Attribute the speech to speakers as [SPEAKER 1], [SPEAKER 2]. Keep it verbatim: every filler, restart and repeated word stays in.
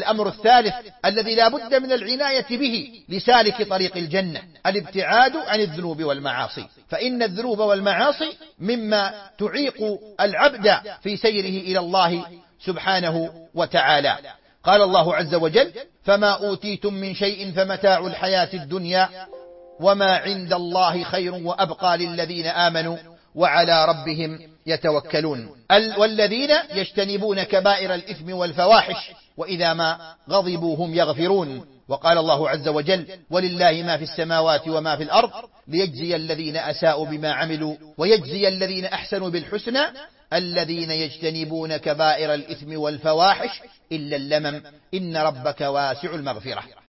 [SPEAKER 1] الأمر الثالث الذي لا بد من العناية به لسالك طريق الجنة الابتعاد عن الذنوب والمعاصي، فإن الذنوب والمعاصي مما تعيق العبد في سيره إلى الله سبحانه وتعالى. قال الله عز وجل: فما أوتيتم من شيء فمتاع الحياة الدنيا وما عند الله خير وأبقى للذين آمنوا وعلى ربهم يتوكلون. والذين يجتنبون كبائر الإثم والفواحش وإذا ما غضبوا هم يغفرون. وقال الله عز وجل: ولله ما في السماوات وما في الأرض ليجزي الذين أساءوا بما عملوا ويجزي الذين أحسنوا بالحسنى الذين يجتنبون كبائر الإثم والفواحش إلا اللمم إن ربك واسع المغفرة.